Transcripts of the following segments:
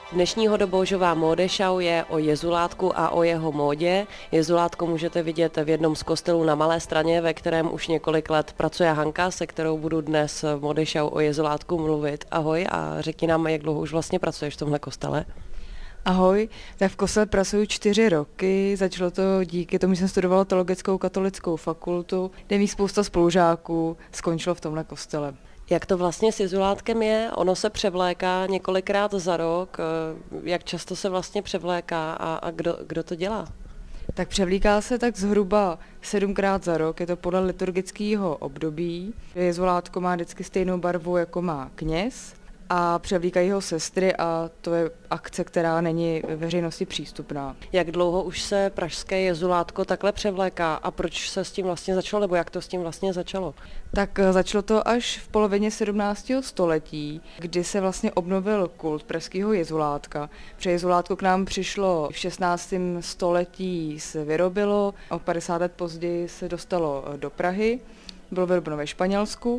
Dnešního Doboužová módeshow je o jezulátku a o jeho módě. Jezulátko můžete vidět v jednom z kostelů na Malé Straně, ve kterém už několik let pracuje Hanka, se kterou budu dnes v módeshow o jezulátku mluvit. Ahoj a řekni nám, jak dlouho už vlastně pracuješ v tomhle kostele? Ahoj, tak v kostele pracuji 4 roky, začalo to díky tomu, že jsem studovala teologickou katolickou fakultu, kde mých spousta spolužáků skončilo v tomhle kostele. Jak to vlastně s jezulátkem je? Ono se převléká několikrát za rok. Jak často se vlastně převléká a kdo to dělá? Tak převlíká se tak zhruba 7krát za rok, je to podle liturgického období. Jezulátko má vždycky stejnou barvu, jako má kněz, a převlíkají ho sestry a to je akce, která není veřejnosti přístupná. Jak dlouho už se pražské jezulátko takhle převléká a proč se s tím vlastně začalo, nebo jak to s tím vlastně začalo? Tak začalo to až v polovině 17. století, kdy se vlastně obnovil kult pražského jezulátka. Protože jezulátko k nám přišlo v 16. století se vyrobilo, o 50 let později se dostalo do Prahy, bylo vyrobeno ve Španělsku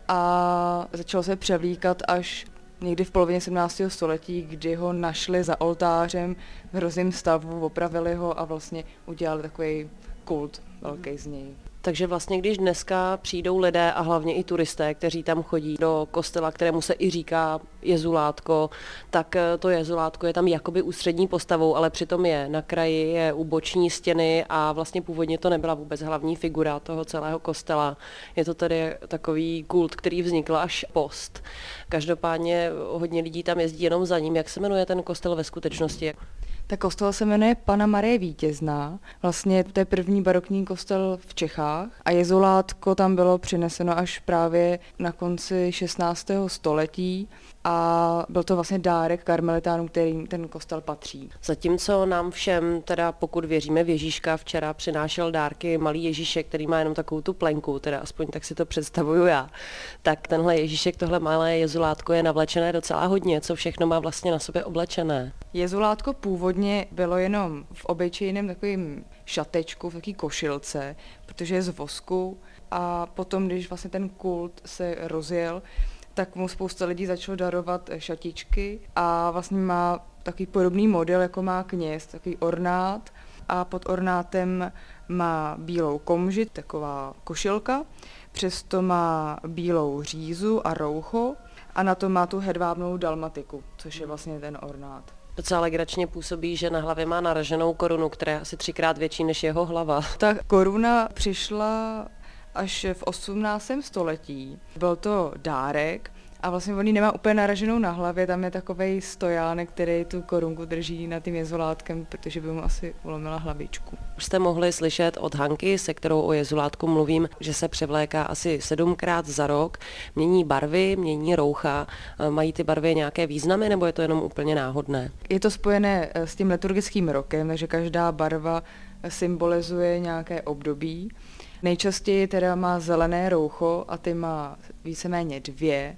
a začalo se převlíkat až někdy v polovině 17. století, kdy ho našli za oltářem v hrozném stavu, opravili ho a vlastně udělali takový kult velký z něj. Takže vlastně, když dneska přijdou lidé a hlavně i turisté, kteří tam chodí do kostela, kterému se i říká jezulátko, tak to jezulátko je tam jakoby ústřední postavou, ale přitom je na kraji, je u boční stěny a vlastně původně to nebyla vůbec hlavní figura toho celého kostela. Je to tedy takový kult, který vznikl až post. Každopádně hodně lidí tam jezdí jenom za ním. Jak se jmenuje ten kostel ve skutečnosti? Tak kostel se jmenuje Panna Marie Vítězná. Vlastně to je první barokní kostel v Čechách a jezulátko tam bylo přineseno až právě na konci 16. století a byl to vlastně dárek karmelitánům, kterým ten kostel patří. Zatímco nám všem, teda pokud věříme v Ježíška, včera přinášel dárky malý Ježíšek, který má jenom takovou tu plenku, teda aspoň tak si to představuju já, tak tenhle Ježíšek, tohle malé jezulátko je navlečené docela hodně, co všechno má vlastně na sobě oblečené. Jezulátko původně bylo jenom v obyčejném takovým šatečku, v takové košilce, protože je z vosku a potom, když vlastně ten kult se rozjel, tak mu spousta lidí začalo darovat šatičky a vlastně má takový podobný model, jako má kněz, takový ornát a pod ornátem má bílou komži, taková košilka, přesto má bílou řízu a roucho a na to má tu hedvábnou dalmatiku, což je vlastně ten ornát. Docela legračně působí, že na hlavě má naraženou korunu, která je asi 3krát větší než jeho hlava. Ta koruna přišla až v 18. století. Byl to dárek a vlastně on ji nemá úplně naraženou na hlavě, tam je takovej stojánek, který tu korunku drží nad tím jezulátkem, protože by mu asi ulomila hlavičku. Už jste mohli slyšet od Hanky, se kterou o jezulátku mluvím, že se převléká asi 7krát za rok, mění barvy, mění roucha. Mají ty barvy nějaké významy, nebo je to jenom úplně náhodné? Je to spojené s tím liturgickým rokem, takže každá barva symbolizuje nějaké období. Nejčastěji teda má zelené roucho a ty má víceméně 2.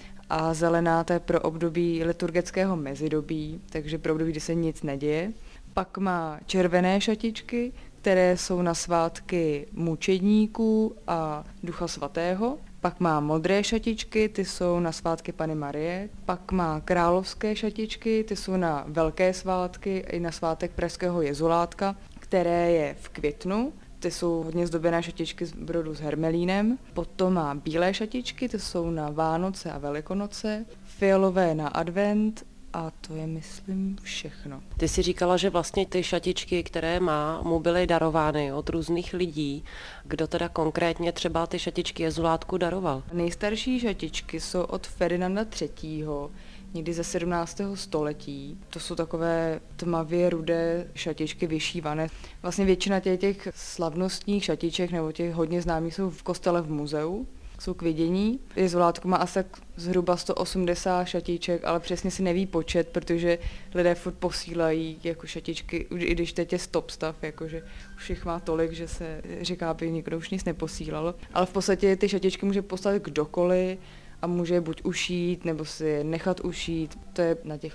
A zelená to je pro období liturgického mezidobí, takže pro období, kdy se nic neděje. Pak má červené šatičky, které jsou na svátky mučedníků a Ducha svatého. Pak má modré šatičky, ty jsou na svátky Panny Marie. Pak má královské šatičky, ty jsou na velké svátky i na svátek pražského jezulátka, které je v květnu. Ty jsou hodně zdobené šatičky z brodu s hermelínem. Potom má bílé šatičky, ty jsou na Vánoce a Velikonoce. Fialové na advent a to je, myslím, všechno. Ty jsi říkala, že vlastně ty šatičky, které má, mu byly darovány od různých lidí. Kdo teda konkrétně třeba ty šatičky jezulátku daroval? Nejstarší šatičky jsou od Ferdinanda III., někdy ze 17. století. To jsou takové tmavě rudé šatičky vyšívané. Vlastně většina těch slavnostních šatiček nebo těch hodně známých jsou v kostele v muzeu. Jsou k vidění. Jezulátko má asi tak zhruba 180 šatiček, ale přesně si neví počet, protože lidé furt posílají jako šatičky, i když teď je stop stav, jakože už jich má tolik, že se říká, aby nikdo už nic neposílal. Ale v podstatě ty šatičky může poslat kdokoliv a může buď ušít, nebo si je nechat ušít, to je na těch lidech.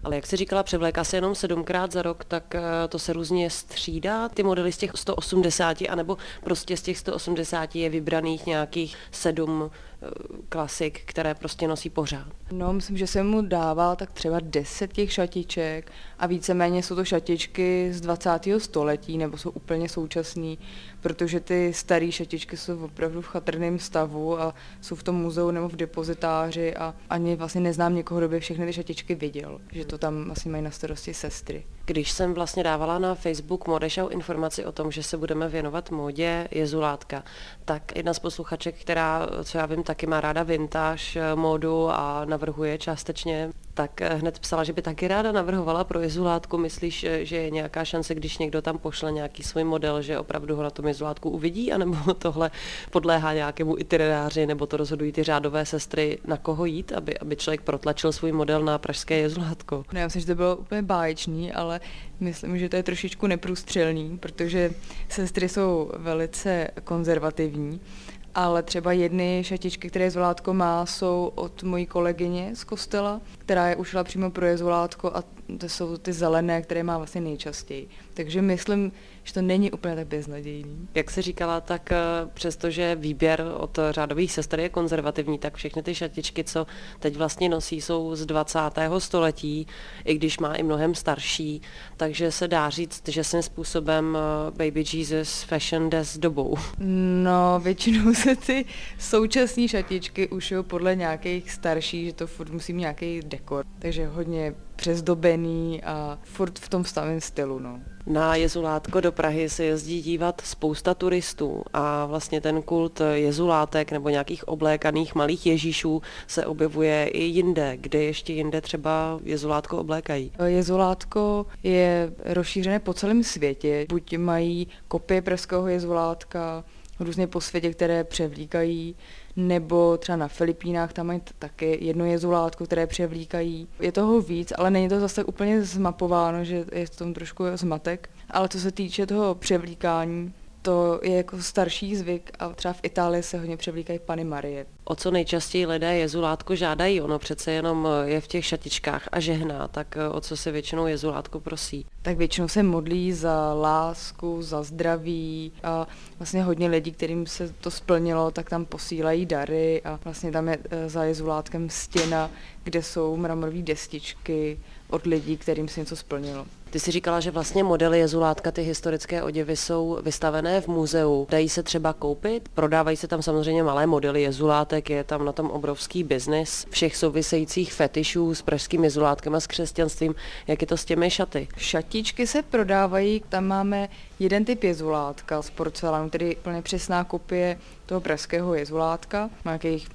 Ale jak jsi říkala, převléká se jenom 7krát za rok, tak to se různě střídá, ty modely z těch 180, anebo prostě z těch 180 je vybraných nějakých 7 klasik, které prostě nosí pořád. No, myslím, že se mu dává tak třeba 10 těch šatiček a víceméně jsou to šatičky z 20. století, nebo jsou úplně současný, protože ty staré šatičky jsou opravdu v chatrném stavu a jsou v tom muzeu nebo v depozitáři a ani vlastně neznám někoho, kdo by všechny ty šatičky viděl, že to tam vlastně mají na starosti sestry. Když jsem vlastně dávala na Facebook Modeshow informaci o tom, že se budeme věnovat módě jezulátka, tak jedna z posluchaček, která, co já vím, taky má ráda vintage módu a navrhuje částečně, tak hned psala, že by taky ráda navrhovala pro jezulátku. Myslíš, že je nějaká šance, když někdo tam pošle nějaký svůj model, že opravdu ho na tom jezulátku uvidí, anebo tohle podléhá nějakému itineráři, nebo to rozhodují ty řádové sestry, na koho jít, aby člověk protlačil svůj model na pražské jezulátko? No, já myslím, že to bylo úplně báječný, ale myslím, že to je trošičku neprůstřelný, protože sestry jsou velice konzervativní, ale třeba jedny šatičky, které jezulátko má, jsou od mojí kolegyně z kostela, která je ušila přímo pro jezulátko a to jsou ty zelené, které má vlastně nejčastěji. Takže myslím, že to není úplně tak beznadějný. Jak jsi říkala, tak přestože výběr od řádových sester je konzervativní, tak všechny ty šatičky, co teď vlastně nosí, jsou z 20. století, i když má i mnohem starší, takže se dá říct, že svým způsobem Baby Jesus fashion jde s dobou. No, většinou se ty současné šatičky ušijou podle nějakých starších, že to furt musí mít nějaký dekor, takže hodně přezdobený a furt v tom starém stylu, no. Na jezulátko do Prahy se jezdí dívat spousta turistů a vlastně ten kult jezulátek nebo nějakých oblékaných malých ježíšů se objevuje i jinde, kde ještě jinde třeba jezulátko oblékají. Jezulátko je rozšířené po celém světě, buď mají kopie pražského jezulátka, různě po světě, které převlíkají, nebo třeba na Filipínách, tam mají taky jedno jezulátko, které převlíkají. Je toho víc, ale není to zase tak úplně zmapováno, že je v tom trošku zmatek. Ale co se týče toho převlíkání, to je jako starší zvyk a třeba v Itálii se hodně převlíkají Panny Marie. O co nejčastěji lidé jezulátko žádají? Ono přece jenom je v těch šatičkách a žehná, tak o co se většinou jezulátko prosí? Tak většinou se modlí za lásku, za zdraví a vlastně hodně lidí, kterým se to splnilo, tak tam posílají dary a vlastně tam je za jezulátkem stěna, kde jsou mramorové destičky od lidí, kterým se něco splnilo. Ty jsi říkala, že vlastně modely jezulátka, ty historické oděvy jsou vystavené v muzeu. Dají se třeba koupit? Prodávají se tam samozřejmě malé modely jezulátek, je tam na tom obrovský biznis všech souvisejících fetišů s pražským jezulátkem a s křesťanstvím. Jak je to s těmi šaty? Šatičky se prodávají, tam máme jeden typ jezulátka z porcelánu, tedy plně přesná kopie toho pražského jezulátka, má nějakých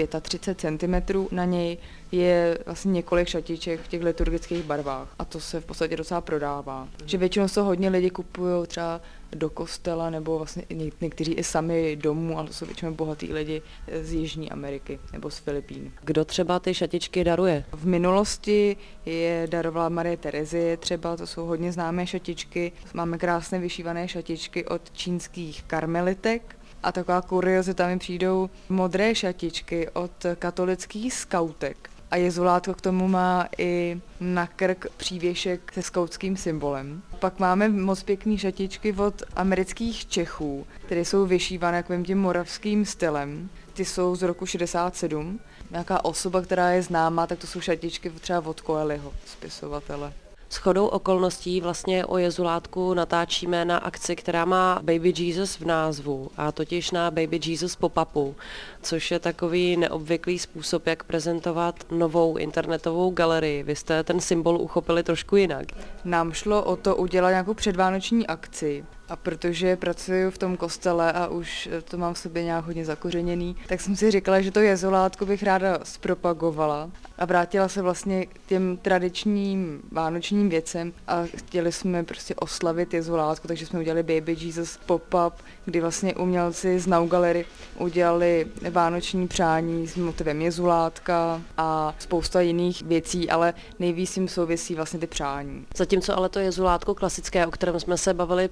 35 cm, na něj je vlastně několik šatiček v těch liturgických barvách a to se v podstatě docela prodává. Že většinou se hodně lidi kupují třeba do kostela nebo vlastně někteří i sami domů, ale to jsou většinou bohatý lidi z Jižní Ameriky nebo z Filipín. Kdo třeba ty šatičky daruje? V minulosti je darovala Marie Terezie třeba, to jsou hodně známé šatičky. Máme krásné vyšívané šatičky od čínských karmelitek. A taková kuriozita, mi přijdou modré šatičky od katolických skautek. A jezulátko k tomu má i na krk přívěšek se skautským symbolem. Pak máme moc pěkný šatičky od amerických Čechů, které jsou vyšívané takovým tím moravským stylem. Ty jsou z roku 67. Nějaká osoba, která je známá, tak to jsou šatičky třeba od Coelhoho, spisovatele. Shodou okolností vlastně o jezulátku natáčíme na akci, která má Baby Jesus v názvu, a totiž na Baby Jesus pop-upu, což je takový neobvyklý způsob, jak prezentovat novou internetovou galerii. Vy jste ten symbol uchopili trošku jinak. Nám šlo o to udělat nějakou předvánoční akci. A protože pracuji v tom kostele a už to mám v sobě nějak hodně zakořeněný, tak jsem si říkala, že to jezulátko bych ráda zpropagovala a vrátila se vlastně k těm tradičním vánočním věcem a chtěli jsme prostě oslavit jezulátko, takže jsme udělali Baby Jesus pop-up, kdy vlastně umělci z Now Gallery udělali vánoční přání s motivem jezulátka a spousta jiných věcí, ale nejvíc jim souvisí vlastně ty přání. Zatímco ale to jezulátko klasické, o kterém jsme se bavili předtím,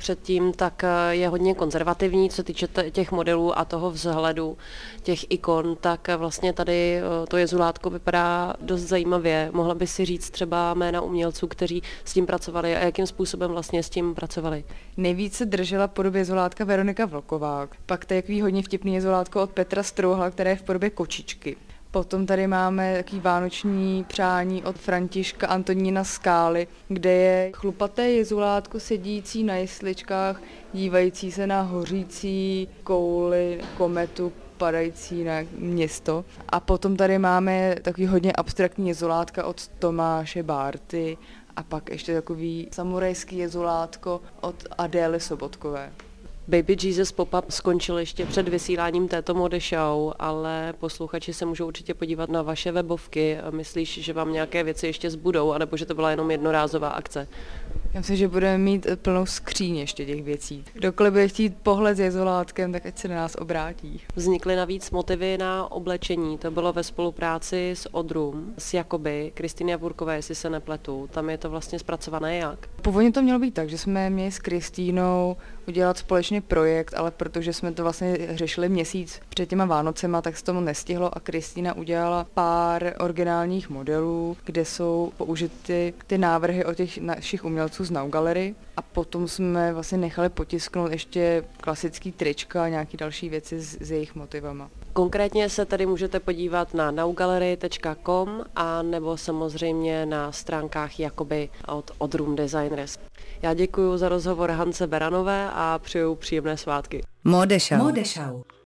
tak je hodně konzervativní, co se týče těch modelů a toho vzhledu těch ikon, tak vlastně tady to jezulátko vypadá dost zajímavě. Mohla by si říct třeba jména umělců, kteří s tím pracovali a jakým způsobem vlastně s tím pracovali? Nejvíce držela v podobě jezulátka Veronika Vlková. Pak takový hodně vtipný jezulátko od Petra Strouhla, které je v podobě kočičky. Potom tady máme takový vánoční přání od Františka Antonína Skály, kde je chlupaté jezulátko sedící na jesličkách, dívající se na hořící kouli kometu padající na město. A potom tady máme takový hodně abstraktní jezulátka od Tomáše Bárty a pak ještě takový samurajský jezulátko od Adély Sobotkové. Baby Jesus Pop-up skončil ještě před vysíláním této mode show, ale posluchači se můžou určitě podívat na vaše webovky. Myslíš, že vám nějaké věci ještě zbudou, anebo že to byla jenom jednorázová akce? Já myslím, že budeme mít plnou skříň ještě těch věcí. Kdokoliv bude chtít pohled s jezulátkem, tak ať se na nás obrátí. Vznikly navíc motivy na oblečení, to bylo ve spolupráci s Odrum, s Jakoby, Kristýny Javorkové, jestli se nepletu. Tam je to vlastně zpracované jak? Původně to mělo být tak, že jsme měli s Kristýnou udělat společný projekt, ale protože jsme to vlastně řešili měsíc před těma Vánocema, tak se tomu nestihlo a Kristýna udělala pár originálních modelů, kde jsou použity ty návrhy od těch našich umělců z Now Gallery a potom jsme vlastně nechali potisknout ještě klasický trička a nějaké další věci s jejich motivama. Konkrétně se tady můžete podívat na nowgallery.com a nebo samozřejmě na stránkách Jakoby od Odrum Designers. Já děkuji za rozhovor Hance Beranové a přeju příjemné svátky. Modešau.